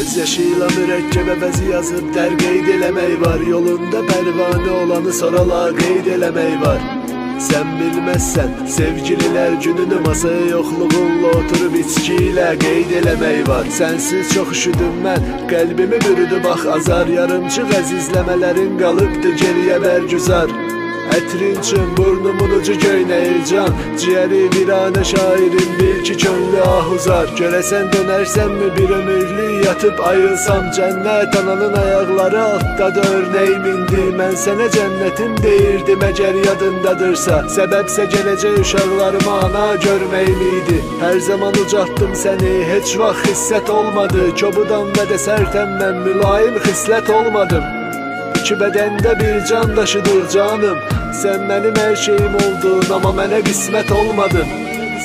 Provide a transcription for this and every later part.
Göz yaşıyla mürekkebe bəzi yazıb dər qeyd eləmək var. Yolunda pərvanə olanı sorala qeyd eləmək var. Sən bilməzsən sevgililər gününü masaya yoxluğunla oturub içki ilə qeyd eləmək var. Sənsiz çox üşüdüm mən, qəlbimi bürüdü bax azar. Yarımçıq əzizləmələrin qalıbdı geriyə bərgüzar. Ətrin üçün burnumun ucu göynəyir can. Ciyəri viranə şairin bil ki könlü ahuzar. Görəsən dönərsənmi bir ömürlük yatıb ayılsam. Cənnət ananın ayaqları altda örnəyim indi. Mən sənə cənnətim deyirdim əgər yadındadırsa. Səbəbsə gələcək uşaqlarıma ana görməyim idi. Hər zaman ucaltdım səni, heç vaxt xissət olmadı. Kobudan və də sərtəm mən, mülayim xislət olmadım. İki bədəndə bir can daşıdır canım. Sən mənim hər şeyim oldun, amma mənə qismət olmadın.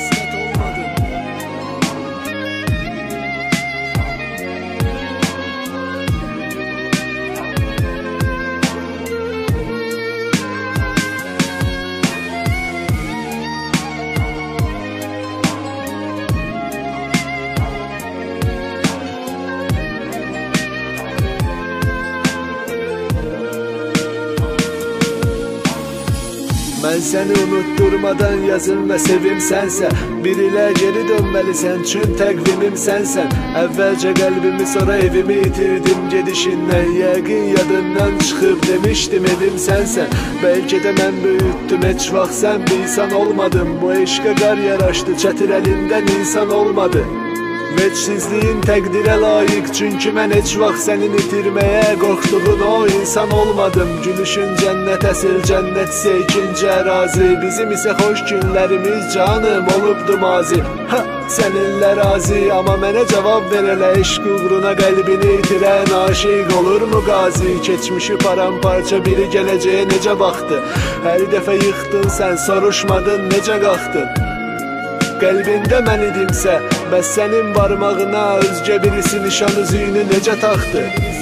Mən səni unutturmadan yazım və sevim sənsə. Bir ilə geri dönməlisən, çün təqvimim sənsən. Əvvəlcə qəlbimi, sonra evimi itirdim gedişindən. Yəqin yadından çıxıb demişdim evim sənsən. Bəlkə də mən böyütdüm, heç vaxt sən bir insan olmadım. Bu eşqə qar yaraşdı, çətir əlindən insan olmadı. Vəcsizliyin təqdirə layiq, çünki mən heç vaxt sənin itirməyə qorxduğun o insan olmadım. Gülüşün cənnət, əsl cənnətsə ikinci ərazi. Bizim isə xoş günlərimiz canım olubdu mazi. Səninlə razi, amma mənə cavab ver elə. Eşq uğruna qəlbini itirən aşiq olurmu qazi? Keçmişi paramparça biri gələcəyə necə baxdı? Hər dəfə yıxdın sən, soruşmadın necə qalxdın? Qəlbində mən idimsə, bəs sənin barmağına özgə birisi nişan üzüyünü necə taxdı?